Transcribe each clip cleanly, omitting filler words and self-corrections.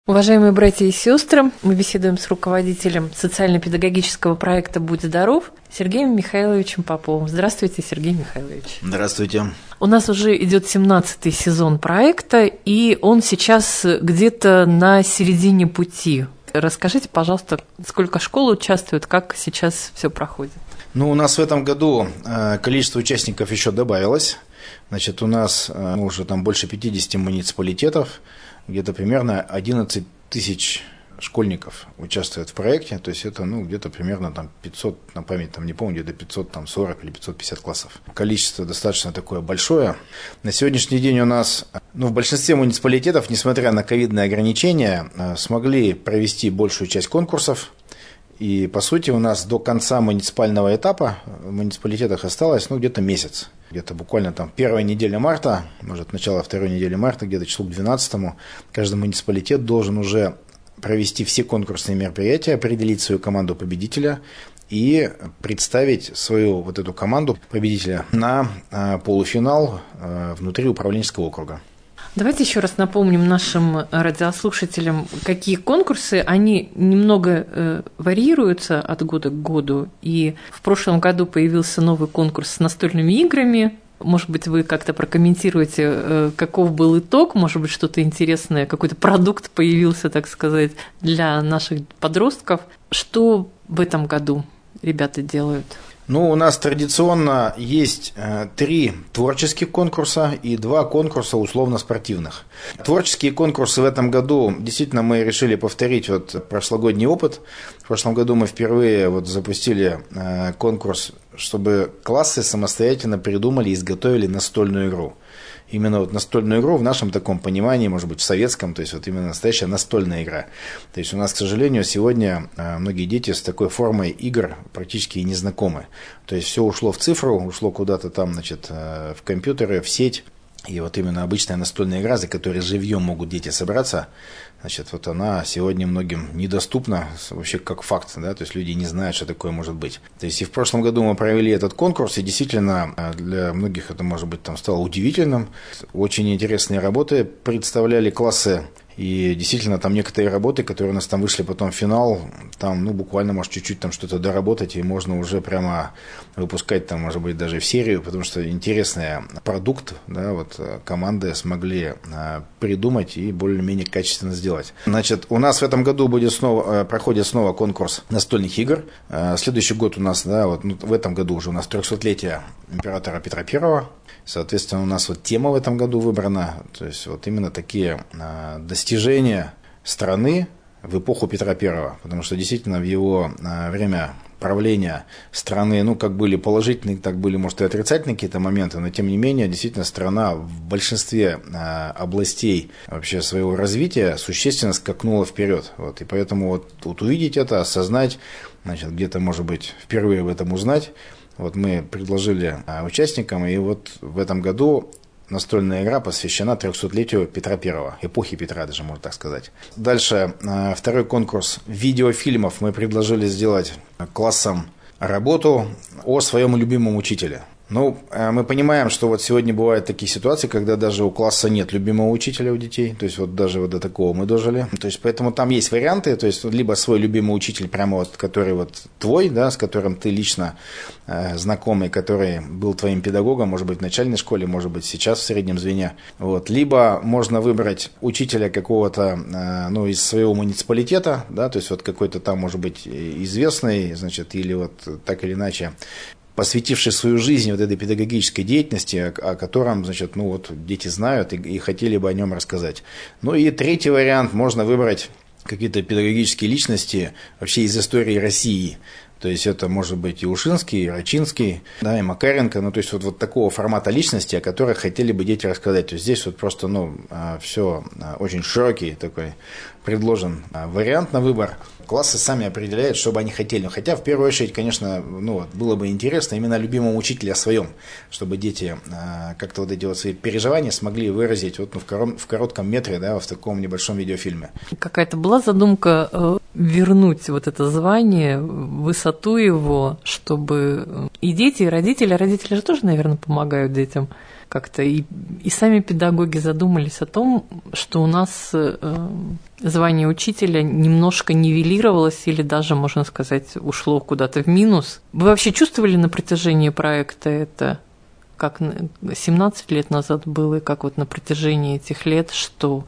Уважаемые братья и сестры, мы беседуем с руководителем социально-педагогического проекта «Будь здоров» Сергеем Михайловичем Поповым. Здравствуйте, Сергей Михайлович. Здравствуйте. У нас уже идет 17-й сезон проекта, и он сейчас где-то на середине пути. Расскажите, пожалуйста, сколько школ участвует, как сейчас все проходит? У нас в этом году количество участников еще добавилось. Значит, у нас уже там больше 50 муниципалитетов, где-то примерно 11 тысяч школьников участвуют в проекте, то есть это где-то примерно там 500, на память не помню, где-то 540 или 550 классов. Количество достаточно такое большое. На сегодняшний день у нас, в большинстве муниципалитетов, несмотря на ковидные ограничения, смогли провести большую часть конкурсов. И, по сути, у нас до конца муниципального этапа в муниципалитетах осталось где-то месяц. Где-то буквально там первая неделя марта, может, начало второй недели марта, где-то числу к 12-му, каждый муниципалитет должен уже провести все конкурсные мероприятия, определить свою команду победителя и представить свою эту команду победителя на полуфинал внутри управленческого округа. Давайте еще раз напомним нашим радиослушателям, какие конкурсы, они немного варьируются от года к году. И в прошлом году появился новый конкурс с настольными играми. Может быть, вы как-то прокомментируете, каков был итог, может быть, что-то интересное, какой-то продукт появился, так сказать, для наших подростков. Что в этом году ребята делают? У нас традиционно есть 3 творческих конкурса и 2 конкурса условно-спортивных. Творческие конкурсы в этом году действительно мы решили повторить прошлогодний опыт. В прошлом году мы впервые запустили конкурс, чтобы классы самостоятельно придумали и изготовили настольную игру. Именно настольную игру в нашем таком понимании, может быть, в советском, то есть именно настоящая настольная игра. То есть у нас, к сожалению, сегодня многие дети с такой формой игр практически и не знакомы. То есть все ушло в цифру, ушло куда-то там, в компьютеры, в сеть. И именно обычная настольная игра, за которой живьем могут дети собраться, она сегодня многим недоступна вообще как факт, да, то есть люди не знают, что такое может быть. То есть и в прошлом году мы провели этот конкурс, и действительно для многих это, может быть, стало удивительным. Очень интересные работы представляли классы. И действительно, там некоторые работы, которые у нас там вышли потом в финал, там, буквально, может, чуть-чуть там что-то доработать, и можно уже прямо выпускать там, может быть, даже в серию, потому что интересный продукт, да, команды смогли придумать и более-менее качественно сделать. Значит, у нас в этом году проходит снова конкурс настольных игр. Следующий год у нас, в этом году уже у нас 300-летие императора Петра I. Соответственно, у нас тема в этом году выбрана, то есть именно такие достижения страны в эпоху Петра I, потому что действительно в его время правления страны, как были положительные, так были, может, и отрицательные какие-то моменты, но тем не менее, действительно, страна в большинстве областей вообще своего развития существенно скакнула вперед. И поэтому увидеть это, осознать, где-то, может быть, впервые об этом узнать, мы предложили участникам, и в этом году настольная игра посвящена 300-летию Петра I, эпохи Петра даже, можно так сказать. Дальше, второй конкурс видеофильмов мы предложили сделать классам работу о своем любимом учителе. Мы понимаем, что сегодня бывают такие ситуации, когда даже у класса нет любимого учителя у детей, то есть даже до такого мы дожили. То есть поэтому там есть варианты, то есть либо свой любимый учитель, прямо который твой, да, с которым ты лично знакомый, который был твоим педагогом, может быть, в начальной школе, может быть, сейчас в среднем звене. Либо можно выбрать учителя какого-то, из своего муниципалитета, да, то есть какой-то там, может быть, известный, или так или иначе, посвятивший свою жизнь этой педагогической деятельности, о котором, дети знают и хотели бы о нем рассказать. И третий вариант, можно выбрать какие-то педагогические личности вообще из истории России. То есть это может быть и Ушинский, и Рачинский, да, и Макаренко, то есть такого формата личности, о которых хотели бы дети рассказать. То есть здесь просто, все очень широкий такой предложен вариант на выбор. Классы сами определяют, что бы они хотели. Хотя, в первую очередь, конечно, было бы интересно именно любимому учителю о своем, чтобы дети как-то эти свои переживания смогли выразить в коротком метре, да, в таком небольшом видеофильме. Какая-то была задумка вернуть это звание, вы с красоту его, чтобы и дети, и родители же тоже, наверное, помогают детям как-то, и сами педагоги задумались о том, что у нас звание учителя немножко нивелировалось или даже, можно сказать, ушло куда-то в минус. Вы вообще чувствовали на протяжении проекта это, как 17 лет назад было, и как вот на протяжении этих лет, что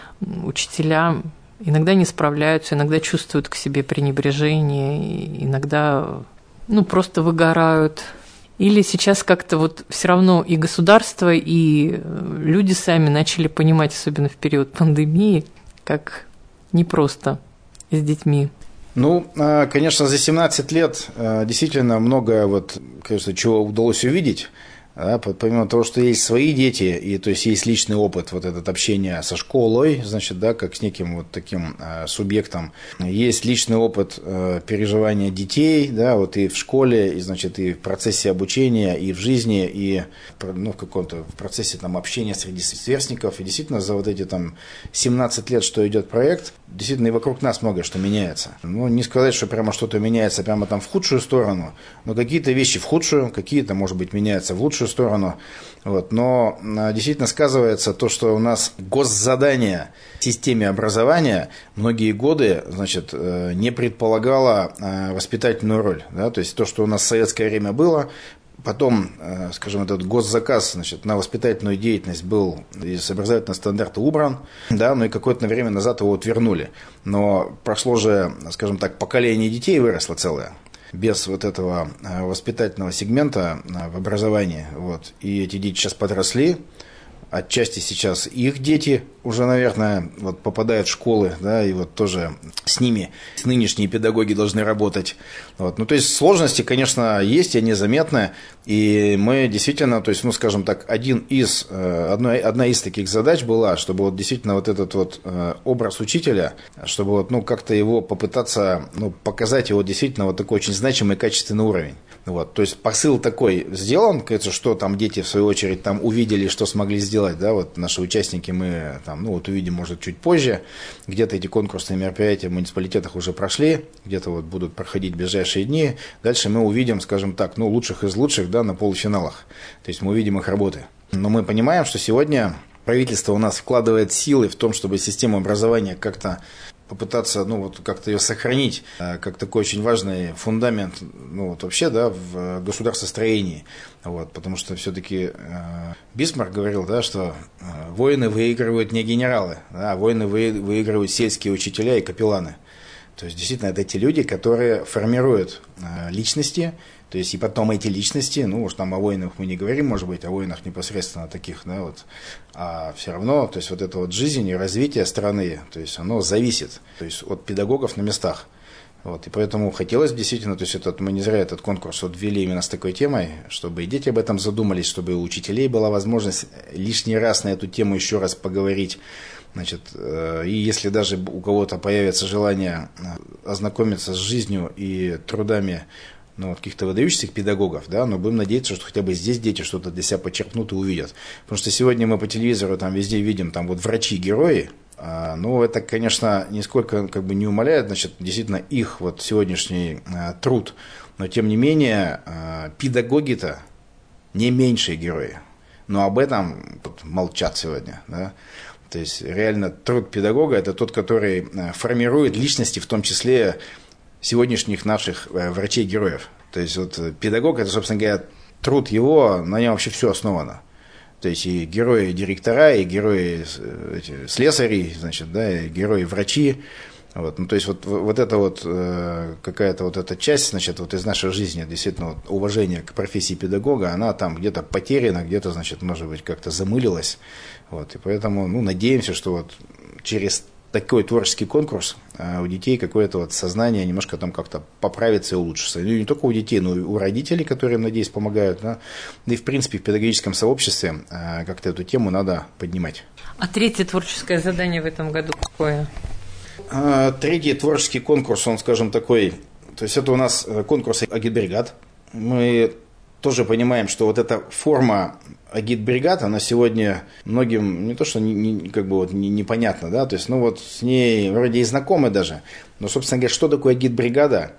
учителя иногда не справляются, иногда чувствуют к себе пренебрежение, иногда просто выгорают? Или сейчас как-то вот все равно и государство, и люди сами начали понимать, особенно в период пандемии, как непросто с детьми? Конечно, за 17 лет действительно многое, кажется, чего удалось увидеть. Помимо того, что есть свои дети, и то есть есть личный опыт, этот общения со школой, значит, как с неким таким субъектом, есть личный опыт переживания детей, и в школе, и, значит, и в процессе обучения, и в жизни, и в каком-то процессе общения среди сверстников. И действительно за эти 17 лет, что идет проект, действительно и вокруг нас многое что меняется. Не сказать, что прямо что-то меняется прямо в худшую сторону, но какие-то вещи в худшую, какие-то, может быть, меняются в лучшую сторону. Но действительно сказывается то, что у нас госзадание в системе образования многие годы, значит, не предполагало воспитательную роль. То есть то, что у нас в советское время было, потом, скажем, этот госзаказ, значит, на воспитательную деятельность был из образовательного стандарта убран, но и какое-то время назад его вернули. Но прошло же, скажем так, поколение детей выросло целое. Без этого воспитательного сегмента в образовании. И эти дети сейчас подросли. Отчасти сейчас их дети уже, наверное, попадают в школы, и тоже с ними нынешние педагоги должны работать. То есть сложности, конечно, есть, и они заметны. И мы действительно, то есть, скажем так, одна из таких задач была, чтобы действительно этот образ учителя, чтобы как-то его попытаться показать его действительно такой очень значимый и качественный уровень. То есть посыл такой сделан, кажется, что дети в свою очередь увидели, что смогли сделать, наши участники мы увидим, может, чуть позже, где-то эти конкурсные мероприятия в муниципалитетах уже прошли, где-то будут проходить в ближайшие дни, дальше мы увидим, скажем так, лучших из лучших, на полуфиналах, то есть мы увидим их работы. Но мы понимаем, что сегодня правительство у нас вкладывает силы в том, чтобы систему образования как-то попытаться, как-то ее сохранить, как такой очень важный фундамент, вообще, в государствостроении. Потому что все-таки Бисмарк говорил, что войны выигрывают не генералы, а войны выигрывают сельские учителя и капелланы. То есть, действительно, это те люди, которые формируют личности, то есть, и потом эти личности, о войнах мы не говорим, может быть, о войнах непосредственно таких, а все равно, то есть, эта жизнь и развитие страны, то есть, оно зависит, то есть, от педагогов на местах. И поэтому хотелось действительно, то есть, мы не зря этот конкурс ввели именно с такой темой, чтобы и дети об этом задумались, чтобы у учителей была возможность лишний раз на эту тему еще раз поговорить. Значит, и если даже у кого-то появится желание ознакомиться с жизнью и трудами каких-то выдающихся педагогов, но будем надеяться, что хотя бы здесь дети что-то для себя почерпнут и увидят. Потому что сегодня мы по телевизору везде видим врачи-герои, это, конечно, нисколько не умаляет, значит, действительно их сегодняшний труд, но тем не менее педагоги-то не меньшие герои, но об этом молчат сегодня, То есть реально труд педагога – это тот, который формирует личности, в том числе сегодняшних наших врачей-героев. То есть педагог – это, собственно говоря, труд его, на нем вообще все основано. То есть и герои-директора, и герои слесарей, значит, и герои-врачи. То есть эта какая-то эта часть, значит, из нашей жизни, действительно, уважение к профессии педагога, она там где-то потеряна, где-то, значит, может быть, как-то замылилась. И поэтому, надеемся, что через такой творческий конкурс у детей какое-то сознание немножко там как-то поправится и улучшится. И не только у детей, но и у родителей, которые, надеюсь, помогают. Да и, в принципе, в педагогическом сообществе как-то эту тему надо поднимать. А третье творческое задание в этом году какое? Третий творческий конкурс, он, скажем, такой, то есть это у нас конкурс агитбригад. Мы тоже понимаем, что эта форма агитбригад, она сегодня многим не то, что непонятно, то есть, с ней вроде и знакомы даже, но, собственно говоря, что такое агитбригада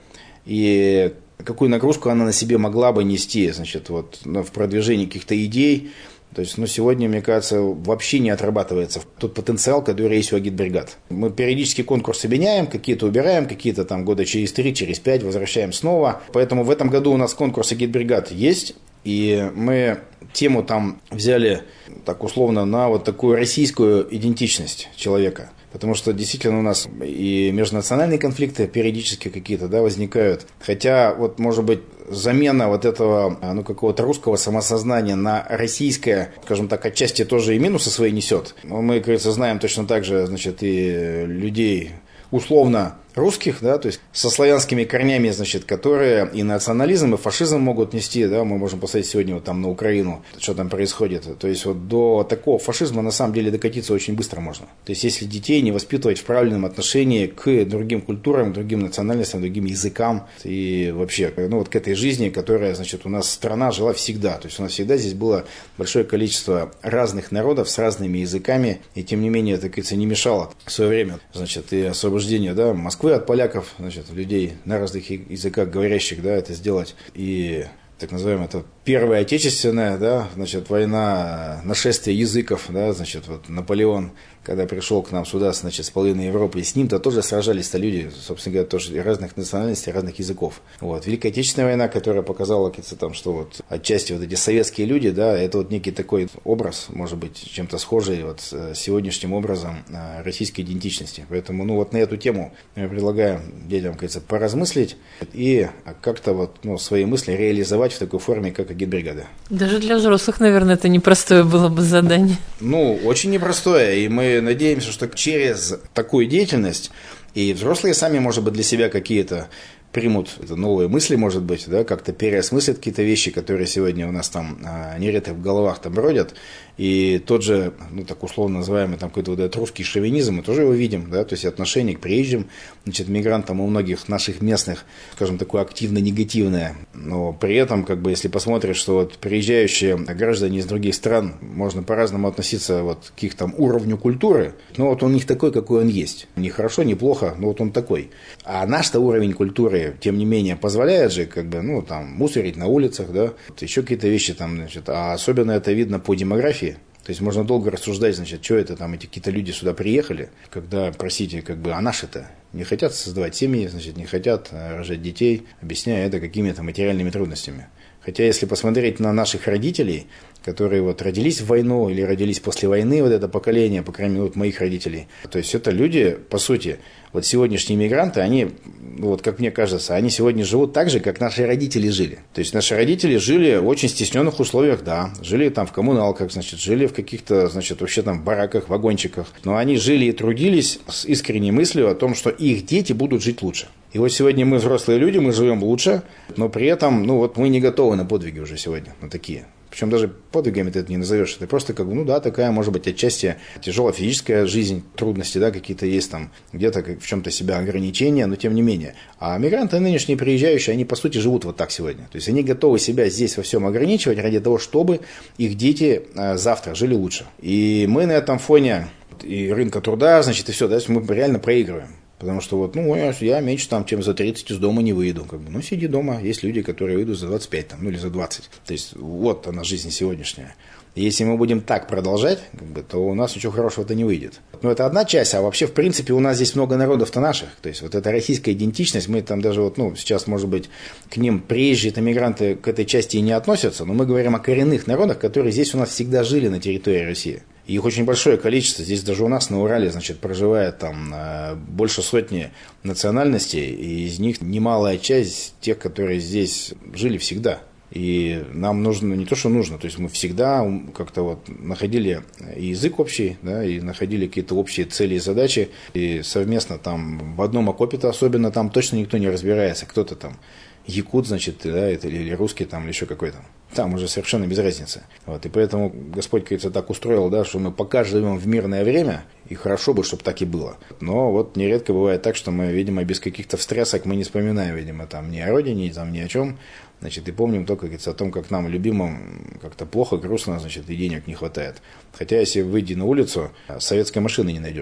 и какую нагрузку она на себе могла бы нести, значит, вот, в продвижении каких-то идей. То есть, сегодня, мне кажется, вообще не отрабатывается тот потенциал, который есть у агитбригад. Мы периодически конкурсы меняем, какие-то убираем, какие-то там года через 3, через 5 возвращаем снова. Поэтому в этом году у нас конкурс агитбригад есть, и мы тему там взяли, так условно, на вот такую российскую идентичность человека. Потому что действительно у нас и межнациональные конфликты периодически какие-то, да, возникают. Хотя, вот, может быть, замена вот этого, какого-то русского самосознания на российское, скажем так, отчасти тоже и минусы свои несет. Но мы, как говорится, знаем точно так же, значит, и людей условно русских, да, то есть со славянскими корнями, значит, которые и национализм, и фашизм могут нести, да, мы можем посмотреть сегодня вот там на Украину, что там происходит. То есть вот до такого фашизма на самом деле докатиться очень быстро можно. То есть если детей не воспитывать в правильном отношении к другим культурам, к другим национальностям, другим языкам и вообще, вот к этой жизни, которая, значит, у нас страна жила всегда. То есть у нас всегда здесь было большое количество разных народов с разными языками, и тем не менее, так говорится, не мешало в свое время, значит, и освобождению, да, Москвы от поляков, значит, людей на разных языках говорящих, да, это сделать. И так называемая это Первая Отечественная, да, значит, война, нашествие языков, да, значит, вот Наполеон, когда пришел к нам сюда, значит, с половиной Европы, и с ним-то тоже сражались-то люди, собственно говоря, тоже разных национальностей, разных языков. Вот. Великая Отечественная война, которая показала, там, что вот отчасти вот эти советские люди, да, это вот некий такой образ, может быть, чем-то схожий вот с сегодняшним образом российской идентичности. Поэтому, вот на эту тему я предлагаю детям, кажется, поразмыслить и как-то вот, свои мысли реализовать в такой форме, как агитбригада. Даже для взрослых, наверное, это непростое было бы задание. Очень непростое, и мы надеемся, что через такую деятельность и взрослые сами, может быть, для себя какие-то примут новые мысли, может быть, да, как-то переосмыслят какие-то вещи, которые сегодня у нас там нередко в головах там бродят. И тот же, так условно называемый там какой-то вот этот русский шовинизм, мы тоже его видим, да, то есть отношение к приезжим, значит, мигрантам у многих наших местных, скажем, такое активно негативное. Но при этом, если посмотришь, что вот приезжающие граждане из других стран, можно по-разному относиться вот к их там уровню культуры, но вот он у них такой, какой он есть. Не хорошо, не плохо, но вот он такой. А наш-то уровень культуры, тем не менее, позволяет же, мусорить на улицах, да, еще какие-то вещи там, значит, а особенно это видно по демографии. То есть можно долго рассуждать, значит, что это там, эти какие-то люди сюда приехали, когда, простите, а наши-то не хотят создавать семьи, значит, не хотят рожать детей, объясняя это какими-то материальными трудностями. Хотя, если посмотреть на наших родителей, которые вот родились в войну или родились после войны, вот это поколение, по крайней мере, вот моих родителей, то есть это люди, по сути, вот сегодняшние мигранты, они, вот как мне кажется, они сегодня живут так же, как наши родители жили. То есть наши родители жили в очень стесненных условиях, да, жили там в коммуналках, значит, жили в каких-то, значит, вообще там бараках, вагончиках, но они жили и трудились с искренней мыслью о том, что их дети будут жить лучше. И вот сегодня мы взрослые люди, мы живем лучше, но при этом, мы не готовы на подвиги уже сегодня, на такие. Причем даже подвигами ты это не назовешь. Это просто такая, может быть, отчасти тяжелая физическая жизнь, трудности, да, какие-то есть там, где-то в чем-то себя ограничения, но тем не менее. А мигранты нынешние приезжающие, они по сути живут вот так сегодня. То есть они готовы себя здесь во всем ограничивать ради того, чтобы их дети завтра жили лучше. И мы на этом фоне и рынка труда, значит, и все, да, мы реально проигрываем. Потому что я меньше чем за 30 из дома не выйду. Сиди дома. Есть люди, которые выйдут за 25 или за 20. То есть вот она жизнь сегодняшняя. И если мы будем так продолжать, то у нас ничего хорошего-то не выйдет. Но это одна часть, а вообще, в принципе, у нас здесь много народов-то наших. То есть вот эта российская идентичность, мы там даже сейчас, может быть, к ним приезжие мигранты к этой части и не относятся, но мы говорим о коренных народах, которые здесь у нас всегда жили на территории России. И их очень большое количество. Здесь даже у нас на Урале, значит, проживает там больше сотни национальностей, и из них немалая часть тех, которые здесь жили всегда. И нам нужно, не то что нужно, то есть мы всегда как-то находили и язык общий, да, и находили какие-то общие цели и задачи, и совместно там в одном окопе-то особенно там точно никто не разбирается, кто-то там якут, значит, да, или русский там, или еще какой-то. Там уже совершенно без разницы. Вот, и поэтому Господь, кажется, так устроил, да, что мы пока живем в мирное время, и хорошо бы, чтобы так и было. Но нередко бывает так, что мы, видимо, без каких-то стрессок мы не вспоминаем, видимо, там ни о родине, там ни о чем. Значит, и помним только, говорится, о том, как нам, любимым, как-то плохо, грустно, значит, и денег не хватает. Хотя, если выйти на улицу, советской машины не найдешь.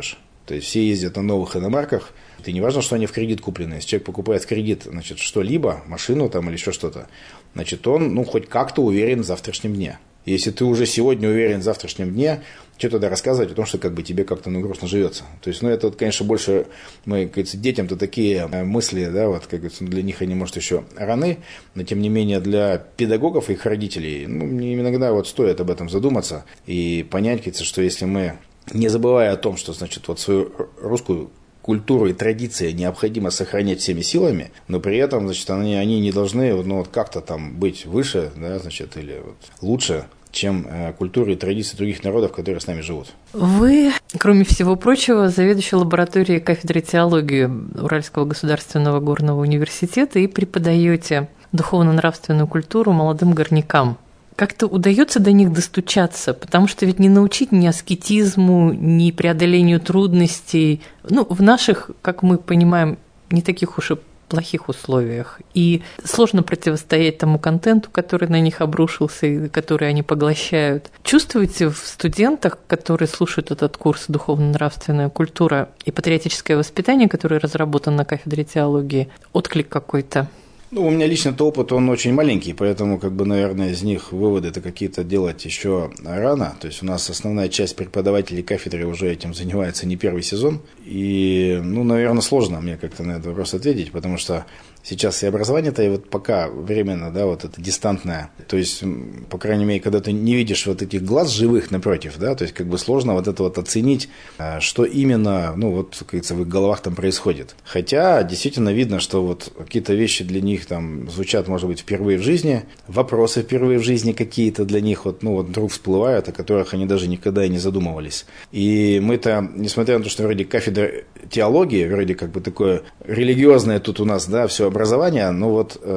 То есть все ездят на новых иномарках, и не важно, что они в кредит куплены. Если человек покупает в кредит, значит, что-либо, машину там или еще что-то, значит, он, хоть как-то уверен в завтрашнем дне. Если ты уже сегодня уверен в завтрашнем дне, что тогда рассказывать о том, что тебе как-то грустно живется. То есть, это, конечно, больше, детям-то такие мысли, да, для них они, может, еще раны, но, тем не менее, для педагогов и их родителей, иногда стоит об этом задуматься и понять, что если мы, не забывая о том, что, значит, свою русскую культуру и традиции необходимо сохранять всеми силами, но при этом, значит, они не должны как-то там быть выше, да, значит, или лучше, чем культуры и традиции других народов, которые с нами живут. Вы, кроме всего прочего, заведующий лабораторией кафедры теологии Уральского государственного горного университета и преподаете духовно-нравственную культуру молодым горнякам. Как-то удается до них достучаться, потому что ведь не научить ни аскетизму, ни преодолению трудностей, в наших, как мы понимаем, не таких уж и плохих условиях. И сложно противостоять тому контенту, который на них обрушился и который они поглощают. Чувствуете в студентах, которые слушают этот курс «Духовно-нравственная культура и патриотическое воспитание», который разработан на кафедре теологии, отклик какой-то? У меня лично-то опыт, он очень маленький, поэтому, наверное, из них выводы-то какие-то делать еще рано. То есть у нас основная часть преподавателей кафедры уже этим занимается не первый сезон. И, наверное, сложно мне как-то на этот вопрос ответить, потому что сейчас и образование-то и пока временно, да, это дистантное. То есть, по крайней мере, когда ты не видишь этих глаз живых напротив, да, то есть сложно это оценить, что именно, как говорится, в их головах там происходит. Хотя действительно видно, что какие-то вещи для них там звучат, может быть, впервые в жизни, вопросы впервые в жизни какие-то для них вдруг всплывают, о которых они даже никогда и не задумывались. И мы-то, несмотря на то, что вроде кафедра теологии, вроде такое религиозное тут у нас, да, все образование, но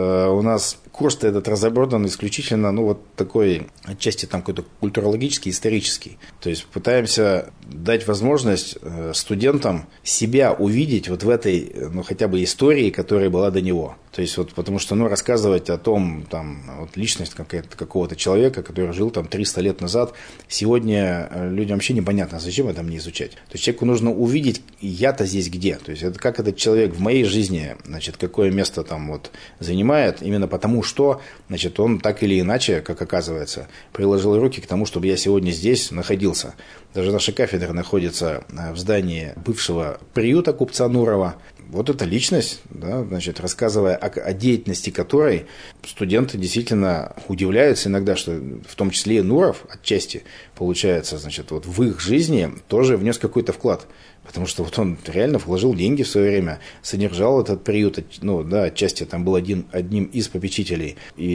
у нас курс-то этот разработан исключительно, такой, отчасти там какой-то культурологический, исторический. То есть пытаемся дать возможность студентам себя увидеть в этой, хотя бы истории, которая была до него. То есть потому что, рассказывать о том, личность какого-то человека, который жил 300 лет назад, сегодня людям вообще непонятно, зачем это мне изучать. То есть человеку нужно увидеть, я-то здесь где. То есть это как этот человек в моей жизни, значит, какое место занимает, именно потому что, значит, он так или иначе, как оказывается, приложил руки к тому, чтобы я сегодня здесь находился. Даже наша кафедра находится в здании бывшего приюта купца Нурова. Эта личность, да, значит, рассказывая о деятельности которой, студенты действительно удивляются иногда, что в том числе и Нуров отчасти, получается, значит, в их жизни тоже внес какой-то вклад. Потому что он реально вложил деньги в свое время, содержал этот приют, отчасти там был одним из попечителей.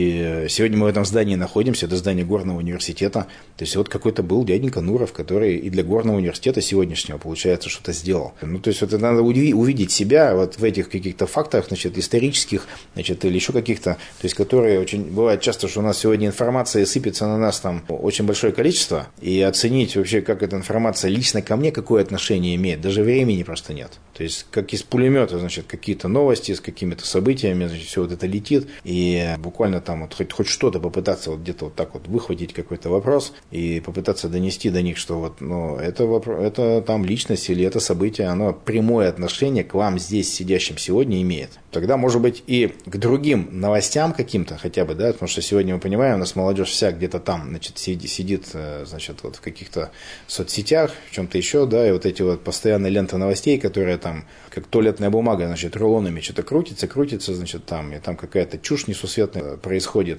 И сегодня мы в этом здании находимся, это здание Горного университета. То есть какой-то был дяденька Нуров, который и для Горного университета сегодняшнего, получается, что-то сделал. То есть это надо увидеть себя в этих каких-то фактах, значит, исторических, значит, или еще каких-то, то есть которые очень бывает часто, что у нас сегодня информация сыпется на нас там очень большое количество, и оценить вообще, как эта информация лично ко мне какое отношение имеет, даже времени просто нет. То есть, как из пулемета, значит, какие-то новости с какими-то событиями, значит, все это летит, и буквально там хоть что-то попытаться где-то так выхватить какой-то вопрос и попытаться донести до них, что это там личность или это событие, оно прямое отношение к вам здесь сидящим сегодня имеет. Тогда, может быть, и к другим новостям каким-то хотя бы, да, потому что сегодня мы понимаем, у нас молодежь вся где-то там, значит, сидит, значит, в каких-то соцсетях, в чем-то еще, да, и эти постоянные ленты новостей, которые там, как туалетная бумага, значит, рулонами что-то крутится, значит, там, и там какая-то чушь несусветная происходит,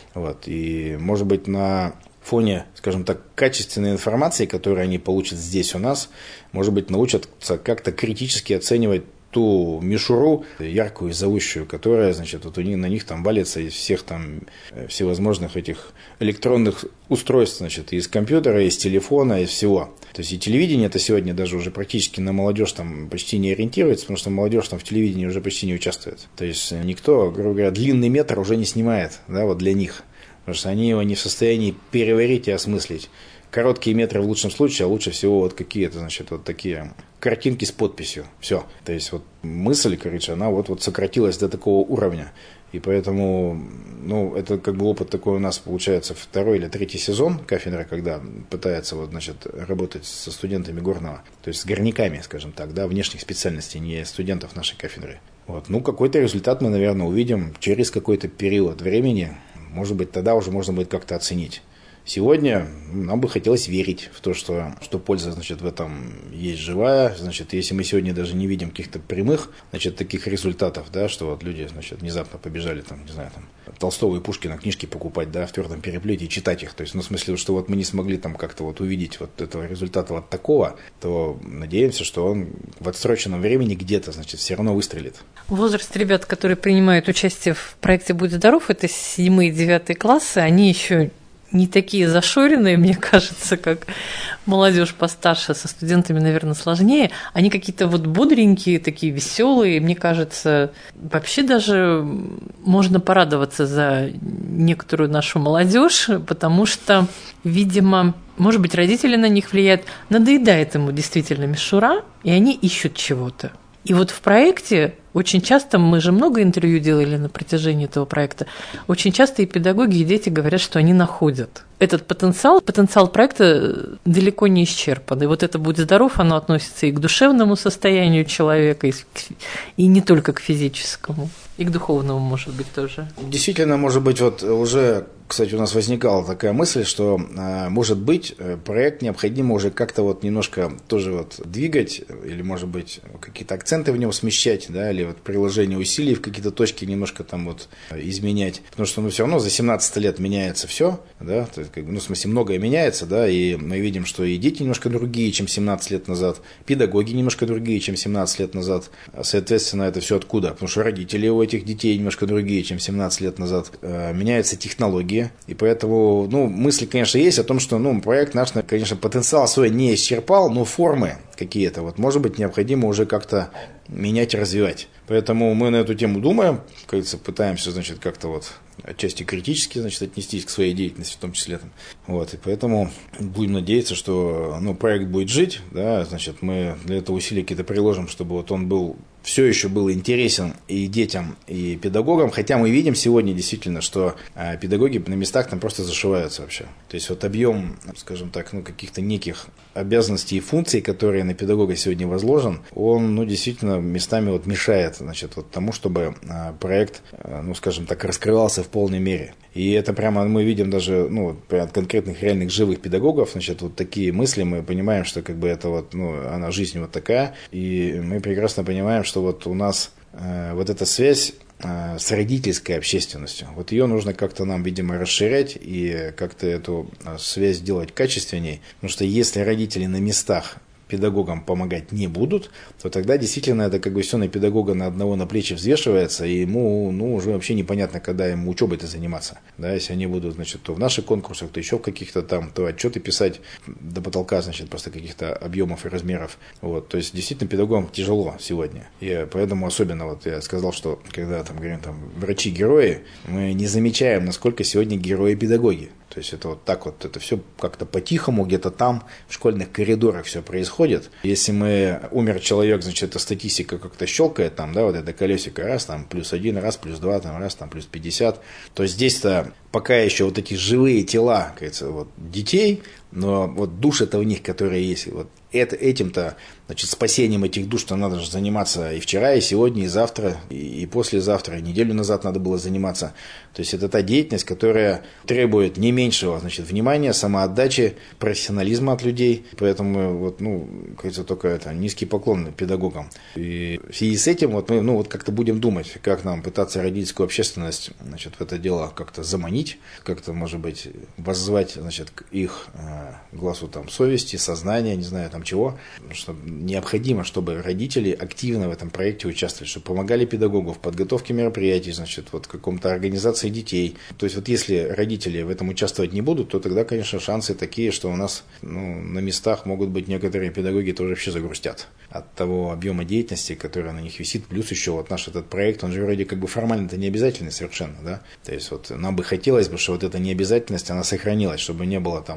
и, может быть, на фоне, скажем так, качественной информации, которую они получат здесь у нас, может быть, научатся как-то критически оценивать ту мишуру яркую и зовущую, которая, значит, на них там валится из всех там всевозможных этих электронных устройств, значит, из компьютера, из телефона, из всего. То есть и телевидение это сегодня даже уже практически на молодежь там почти не ориентируется, потому что молодежь там в телевидении уже почти не участвует. То есть никто, грубо говоря, длинный метр уже не снимает, да, для них, потому что они его не в состоянии переварить и осмыслить. короткие метры в лучшем случае, а лучше всего вот какие-то, значит, вот такие картинки с подписью. Все. То есть вот мысль, короче, она вот сократилась до такого уровня. И поэтому, это как бы опыт такой у нас получается 2-й или 3-й сезон кафедры, когда пытается вот, значит, работать со студентами горного, то есть с горняками, скажем так, да, внешних специальностей, не студентов нашей кафедры. Вот. Какой-то результат мы, наверное, увидим через какой-то период времени. Может быть, тогда уже можно будет как-то оценить. Сегодня нам бы хотелось верить в то, что польза, значит, в этом есть живая. Значит, если мы сегодня даже не видим каких-то прямых, значит, таких результатов, да, что вот люди, значит, внезапно побежали там, не знаю, там, Толстого и Пушкина книжки покупать, да, в твердом переплете и читать их. То есть, в смысле, что вот мы не смогли там как-то вот увидеть вот этого результата вот такого, то надеемся, что он в отсроченном времени где-то, значит, все равно выстрелит. Возраст ребят, которые принимают участие в проекте «Будь здоров», это 7-й и 9 классы, они еще не такие зашоренные, мне кажется, как молодежь постарше, со студентами, наверное, сложнее. Они какие-то вот бодренькие, такие веселые. Мне кажется, вообще даже можно порадоваться за некоторую нашу молодежь, потому что, видимо, может быть, родители на них влияют. Надоедает ему действительно мишура, и они ищут чего-то. И вот в проекте очень часто, мы же много интервью делали на протяжении этого проекта, очень часто и педагоги, и дети говорят, что они находят. Этот потенциал проекта далеко не исчерпан. И вот это «Будь здоров», оно относится и к душевному состоянию человека, и не только к физическому, и к духовному, может быть, тоже. Действительно, может быть, вот уже, кстати, у нас возникала такая мысль, что, может быть, проект необходимо уже как-то вот немножко тоже вот двигать, или, может быть, какие-то акценты в нем смещать, да, или вот приложение усилий в какие-то точки немножко там вот изменять. Потому что, все равно за 17 лет меняется все, да, то есть, в смысле, многое меняется, да, и мы видим, что и дети немножко другие, чем 17 лет назад, педагоги немножко другие, чем 17 лет назад. Соответственно, это все откуда? Потому что родители у этих детей немножко другие, чем 17 лет назад. Меняются технологии, и поэтому, мысли, конечно, есть о том, что, проект наш, конечно, потенциал свой не исчерпал, но формы какие-то, вот, может быть, необходимо уже как-то менять и развивать. Поэтому мы на эту тему думаем, как говорится, пытаемся, значит, как-то вот отчасти критически, значит, отнестись к своей деятельности, в том числе там. Вот, и поэтому будем надеяться, что, проект будет жить, да, значит, мы для этого усилия какие-то приложим, чтобы вот он все еще был интересен и детям, и педагогам, хотя мы видим сегодня действительно, что педагоги на местах там просто зашиваются вообще. То есть вот объем, скажем так, каких-то неких обязанностей и функций, которые на педагога сегодня возложен, он, действительно местами вот мешает, значит, вот тому, чтобы проект, скажем так, раскрывался в полной мере. И это прямо мы видим даже, от конкретных реальных живых педагогов, значит, вот такие мысли, мы понимаем, что как бы это вот, она жизнь вот такая, и мы прекрасно понимаем, что вот у нас вот эта связь с родительской общественностью, вот ее нужно как-то нам, видимо, расширять и как-то эту связь делать качественней, потому что если родители на местах педагогам помогать не будут, то тогда действительно это как бы все на педагога на одного на плечи взвешивается, и ему уже вообще непонятно, когда ему учебой-то заниматься. Да, если они будут, значит, то в наших конкурсах, то еще в каких-то там, то отчеты писать до потолка, значит, просто каких-то объемов и размеров. Вот, то есть действительно педагогам тяжело сегодня. И поэтому особенно вот я сказал, что когда там говорим там врачи-герои, мы не замечаем, насколько сегодня герои-педагоги. То есть это вот так вот, это все как-то по-тихому, где-то там, в школьных коридорах все происходит. Если умер человек, значит, эта статистика как-то щелкает там, да, вот это колесико, раз там +1, раз +2, там, раз там +50, то здесь-то пока еще вот эти живые тела, кажется, вот детей, но вот души-то в них, которые есть, вот этим-то, значит, спасением этих душ-то надо же заниматься и вчера, и сегодня, и завтра, и послезавтра, и неделю назад надо было заниматься. То есть это та деятельность, которая требует не меньшего, значит, внимания, самоотдачи, профессионализма от людей. Поэтому вот, кажется, только это низкий поклон педагогам. И в связи с этим вот мы, вот как-то будем думать, как нам пытаться родительскую общественность, значит, в это дело как-то заманить, как-то, может быть, воззвать, значит, к их глазу там совести, сознания, не знаю, там чего, что необходимо, чтобы родители активно в этом проекте участвовали, чтобы помогали педагогу в подготовке мероприятий, значит, вот в каком-то организации детей. То есть вот если родители в этом участвовать не будут, то тогда, конечно, шансы такие, что у нас на местах могут быть некоторые педагоги тоже вообще загрустят от того объема деятельности, который на них висит. Плюс еще вот наш этот проект, он же вроде как бы формально-то не обязательный совершенно, да. То есть вот нам бы хотелось бы, что вот эта необязательность, она сохранилась, чтобы не было там, какая-то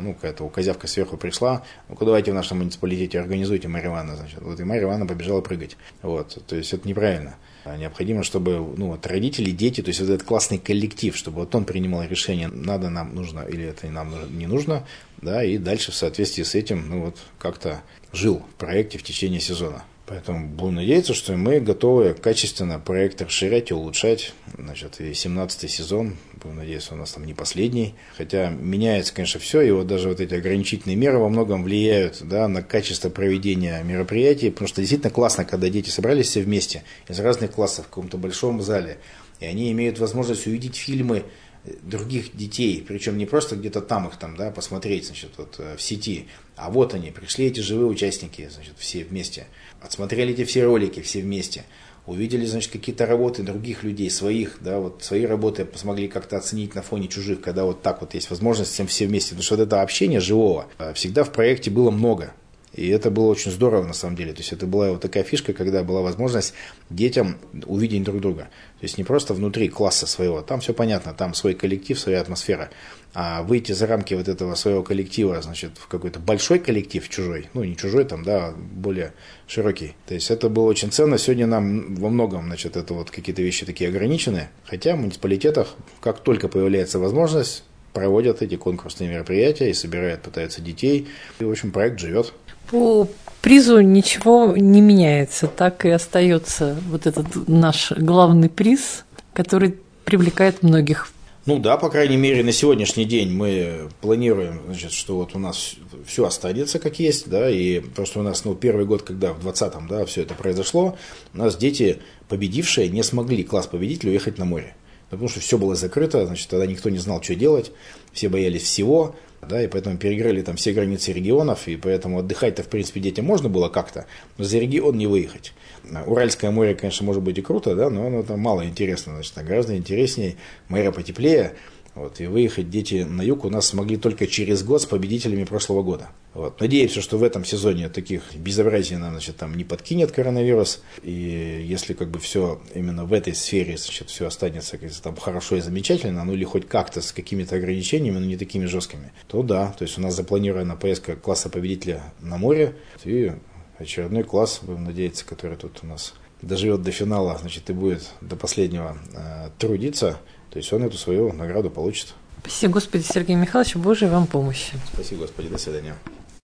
козявка сверху пришла, ну-ка давайте в нашем муниципалитете организуйте Марья Ивановна, значит. Вот и Марья Ивановна побежала прыгать. Вот, то есть это неправильно. Необходимо, чтобы родители, дети, то есть вот этот классный коллектив, чтобы вот он принимал решение, надо нам, нужно или это нам не нужно, да, и дальше в соответствии с этим, как-то жил в проекте в течение сезона. Поэтому будем надеяться, что мы готовы качественно проект расширять и улучшать. Значит, и 17-й сезон, будем надеяться, у нас там не последний. Хотя меняется, конечно, все, и вот даже вот эти ограничительные меры во многом влияют, да, на качество проведения мероприятий, потому что действительно классно, когда дети собрались все вместе из разных классов в каком-то большом зале, и они имеют возможность увидеть фильмы других детей, причем не просто где-то там их посмотреть, значит, вот в сети, а вот они, пришли эти живые участники, значит, все вместе, отсмотрели эти все ролики все вместе, увидели, значит, какие-то работы других людей, своих, да, вот свои работы смогли как-то оценить на фоне чужих, когда вот так вот есть возможность всем все вместе, потому что вот это общение живого всегда в проекте было много. И это было очень здорово на самом деле. То есть это была вот такая фишка, когда была возможность детям увидеть друг друга. То есть не просто внутри класса своего, там все понятно, там свой коллектив, своя атмосфера. А выйти за рамки вот этого своего коллектива, значит, в какой-то большой коллектив чужой, не чужой там, да, более широкий. То есть это было очень ценно. Сегодня нам во многом, значит, это вот какие-то вещи такие ограничены. Хотя в муниципалитетах, как только появляется возможность, проводят эти конкурсные мероприятия и собирают, пытаются детей. И, в общем, проект живет. По призу ничего не меняется, так и остается вот этот наш главный приз, который привлекает многих. Да, по крайней мере, на сегодняшний день мы планируем, значит, что вот у нас все останется как есть, да, и просто у нас, первый год, когда в 2020-м, да, все это произошло, у нас дети, победившие, не смогли, класс победителей, уехать на море. Потому что все было закрыто, значит, тогда никто не знал, что делать, все боялись всего, да, и поэтому перекрыли там все границы регионов, и поэтому отдыхать-то, в принципе, детям можно было как-то, но за регион не выехать. Уральское море, конечно, может быть и круто, да, но оно там мало интересно, значит, гораздо интереснее, моря потеплее. Вот, и выехать дети на юг у нас смогли только через год с победителями прошлого года. Вот. Надеемся, что в этом сезоне таких безобразий нам, значит, там не подкинет коронавирус. И если все именно в этой сфере, значит, все останется там хорошо и замечательно, или хоть как-то с какими-то ограничениями, но не такими жесткими, то да, то есть у нас запланирована поездка класса победителя на море и очередной класс, будем надеяться, который тут у нас доживет до финала, значит, и будет до последнего трудиться. То есть он эту свою награду получит. Спасибо, Господи, Сергей Михайлович, Божьей вам помощи. Спасибо, Господи, до свидания.